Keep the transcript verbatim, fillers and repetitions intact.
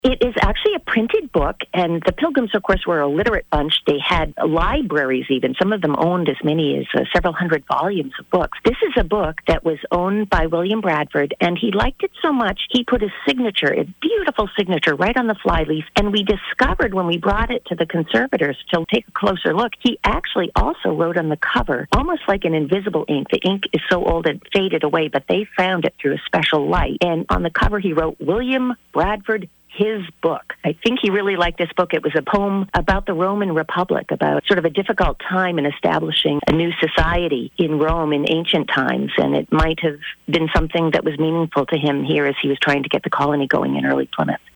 It is actually a printed book, and the Pilgrims, of course, were a literate bunch. They had libraries even. Some of them owned as many as uh, several hundred volumes of books. This is a book that was owned by William Bradford, and he liked it so much, he put his signature, a beautiful signature, right on the flyleaf, and we discovered when we brought it to the conservators to take a closer look, he actually also wrote on the cover, almost like an invisible ink. The ink is so old it faded away, but they found it through a special light. And on the cover, he wrote, William Bradford, his book. I think he really liked this book. It was a poem about the Roman Republic, about sort of a difficult time in establishing a new society in Rome in ancient times, and it might have been something that was meaningful to him here as he was trying to get the colony going in early Plymouth.